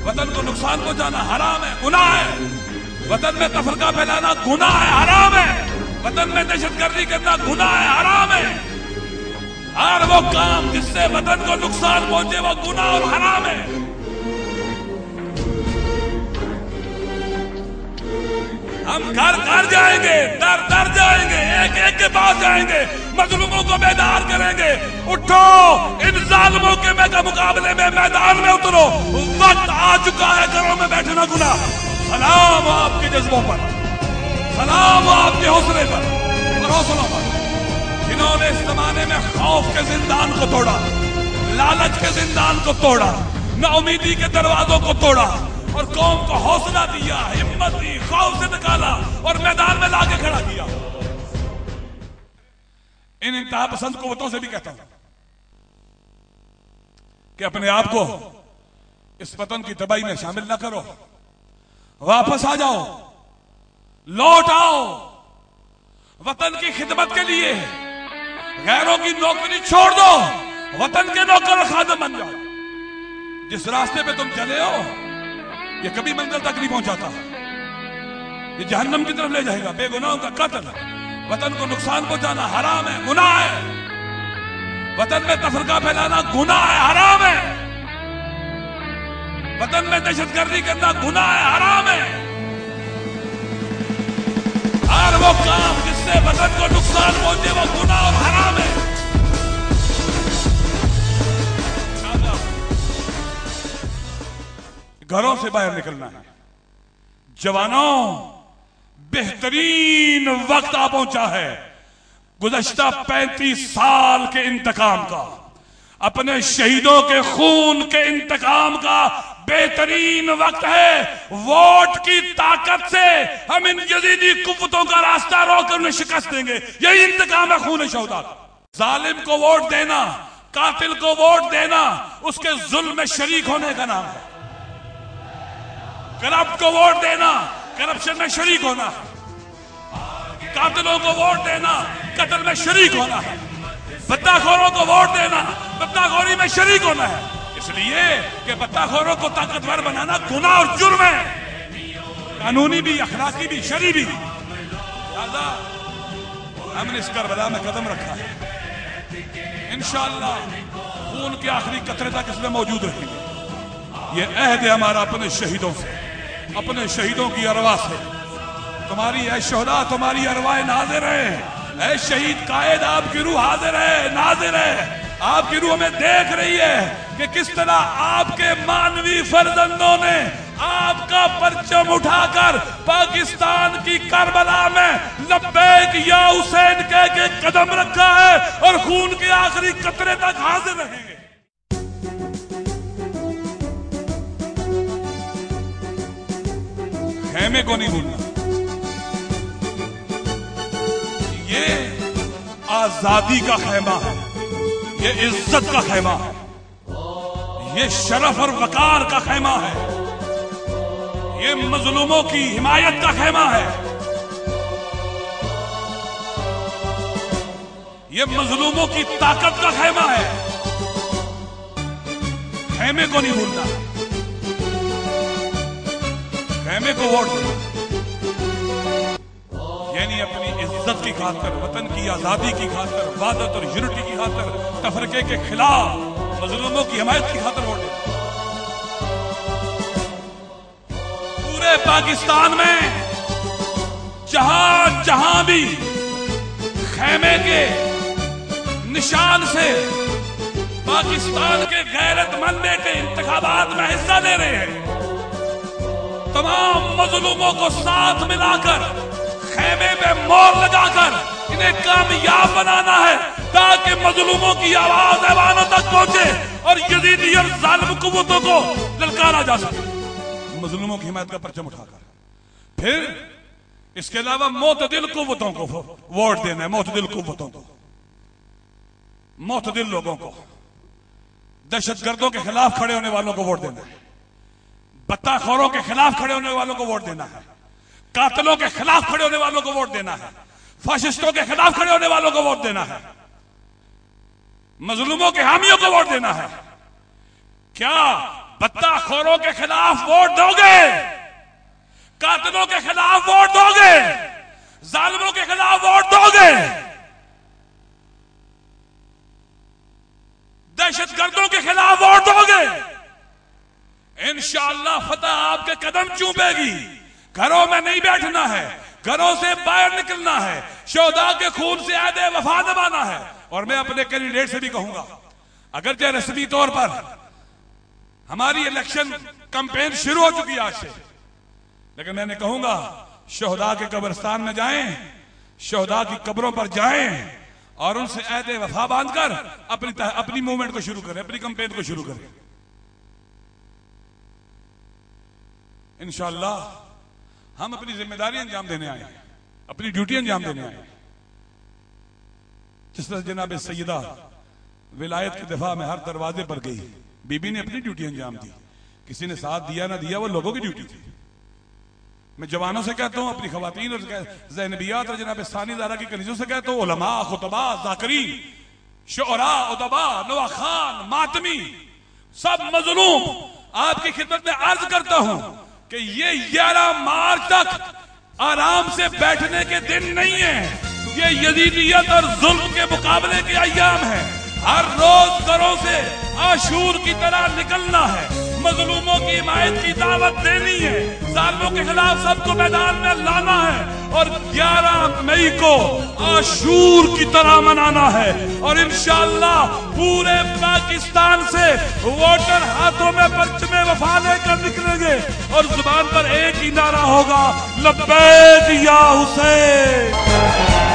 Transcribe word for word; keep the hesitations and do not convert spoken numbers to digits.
वतन को नुकसान पहुंचाना हराम है, गुनाह है। वतन में तफरका फैलाना गुनाह है, हराम है। वतन में दहशतगर्दी करना गुनाह है, हराम है। हर वो काम जिससे वतन को नुकसान पहुंचे वो गुनाह और हराम है। हम घर घर जाएंगे, दर दर जाएंगे, एक एक के पास जाएंगे, मजलूमों को बेदार करेंगे। उठो, इन जालिमों के मेगा मुकाबले में मैदान में उतरो। वक्त आ चुका है घरों में बैठना गुनाह। सलाम आपके जज्बों पर, सलाम आपके हौसले पर और हौसलों पर, जिन्होंने इस जमाने में खौफ के जिंदान को तोड़ा, लालच के जिंदान को तोड़ा, नाउमीदी के दरवाजों को तोड़ा और कौम को हौसला दिया, हिम्मत दी, खौफ से निकाला और मैदान में लाके खड़ा किया। इन इंतहा पसंद कुव्वतों से भी कहता हूं कि अपने आप को इस वतन की तबाही में शामिल ना करो। वापस आ जाओ, लौट आओ वतन की खिदमत के लिए। गैरों की नौकरी छोड़ दो, वतन के नौकर और खादिम बन जाओ। जिस रास्ते पे तुम चले हो ये कभी मंजिल तक नहीं पहुंचाता, ये जहन्नम की तरफ ले जाएगा। बेगुनाहों का कत्ल, वतन को नुकसान पहुंचाना हराम है, गुनाह है। वतन में तफरका फैलाना गुनाह है, हराम है। वतन में दहशतगर्दी करना गुनाह है, हराम है। हर वो काम जिससे वतन को नुकसान पहुंचे वो गुनाह और हराम है। घरों से बाहर निकलना है। जवानों, बेहतरीन वक्त आ पहुंचा है गुज़श्ता पैंतीस साल के इंतकाम का, अपने शहीदों के खून के इंतकाम का बेहतरीन वक्त है। वोट की ताकत से हम इन यजीदी कुव्वतों का रास्ता रोककर उन्हें शिकस्त देंगे। यही इंतकाम है खून शहदा का। जालिम को वोट देना, कातिल को वोट देना उसके जुल्म में शरीक होने का नाम है। करप्ट को वोट देना करप्शन में शरीक होना है। कातिलों को वोट देना कत्ल में शरीक होना है। बद्दाखोरों को वोट देना बद्दाखोरी में शरीक होना है। इसलिए कि बद्दाखोरों को ताकतवर बनाना गुनाह और जुर्म है, कानूनी भी, अखलाकी भी, शरई भी। लिहाजा हमने इस करबला में कदम रखा है। इंशाअल्लाह खून के आखिरी कतरे तक इसमें मौजूद रहेंगे। ये अहद है हमारा अपने शहीदों से, अपने शहीदों की अरवा से। तुम्हारी ऐ शोहदा, तुम्हारी अरवाएं नाज़िर है। ऐ शहीद कायद, आपकी रूह हाजिर है, नाज़िर है। आपकी रूह हमें देख रही है कि किस तरह आपके मानवी फर्जंदों ने आपका परचम उठाकर पाकिस्तान की करबला में लब्बैक या हुसैन कह के कदम रखा है और खून के आखिरी कतरे तक हाजिर रहेंगे। खेमे को नहीं भूलना। ये आजादी का खेमा है, ये इज्जत का खेमा है, ये शरफ और वकार का खेमा है, ये मजलूमों की हिमायत का खेमा है, ये मजलूमों की ताकत का खेमा है। खेमे को नहीं भूलना, खेमे को वोट दो। यानी अपनी इज्जत की खातिर, वतन की आजादी की खातिर, वादत और यूनिटी की खातिर, तफरके के खिलाफ, मजलूमों की हिमायत की खातिर वोट दो। पूरे पाकिस्तान में जहां जहां भी खेमे के निशान से पाकिस्तान के गैरतमंद बेटे इंतखाबात में हिस्सा ले रहे हैं, तमाम मजलूमों को साथ मिलाकर खेमे में मोर लगाकर इन्हें कामयाब बनाना है ताकि मजलूमों की आवाज ऐवानों तक पहुंचे और यजीदी और जालिम कुव्वतों को ललकारा जा सके। मजलूमों की हिमायत का परचम उठाकर फिर इसके अलावा मोतदिल कुव्वतों को वोट देना है। मोतदिल कुव्वतों को, मोतदिल लोगों को, दहशतगर्दों के खिलाफ खड़े होने वालों को वोट देना है, बत्ताखोरों के खिलाफ खड़े होने वालों को वोट देना है, कातिलों के खिलाफ खड़े होने वालों को वोट देना है, फाशिस्टों के खिलाफ खड़े होने वालों को वोट देना है, मजलूमों के हामियों को वोट देना है। क्या बद्दाखोरों के खिलाफ वोट दोगे, कातिलों के खिलाफ वोट दोगे, जालिमों के खिलाफ वोट दोगे, दहशतगर्दों के खिलाफ वोट दोगे, इंशाअल्लाह फतह आपके कदम चूमेगी। घरों में नहीं बैठना है, घरों से बाहर निकलना है, शोहदा के खून से आदे वफा दबाना है। और मैं अपने कैंडिडेट से भी कहूंगा, अगर चाहे रस्मी तौर पर हमारी इलेक्शन कैंपेन शुरू हो चुकी है आज से, लेकिन मैंने कहूंगा शोहदा के कब्रिस्तान में जाएं, शोहदा की कब्रों पर जाएं और उनसे अहदे वफा बांधकर अपनी अपनी मूवमेंट को शुरू करें, अपनी कैंपेन को शुरू करें। इंशाअल्लाह हम अपनी जिम्मेदारी अंजाम देने आए, अपनी ड्यूटी अंजाम देने आए। जिस तरह जनाब सैयदा विलायत के दफा में हर दरवाजे पर गई, बीबी ने अपनी ड्यूटी अंजाम दी, किसी ने साथ दिया ना दिया, वो लोगों की ड्यूटी थी। मैं जवानों से कहता हूं, अपनी खवातीन और ज़ैनबियात और जनाब सानी ज़ारा की कनीजों से कहता हूं, उलमा, खुतबा, ज़ाकिरीन, शुअरा, उदबा, नवाखान, मातमी, सब मजलूम, आपकी खिदमत में अर्ज करता हूं कि ये ग्यारह मार्च तक आराम से बैठने के दिन नहीं है, ये यजीदियत और जुल्म के मुकाबले के अय्याम है। हर रोज घरों से आशूर की तरह निकलना है, मजलूमों की हिमायत की दावत देनी है, जालिमों के खिलाफ सबको मैदान में लाना है और ग्यारह मई को आशूर की तरह मनाना है। और इंशाअल्लाह पूरे पाकिस्तान से वोटर हाथों में परचमे वफा लेकर निकलेंगे और जुबान पर एक ही नारा होगा, लब्बैक या हुसैन।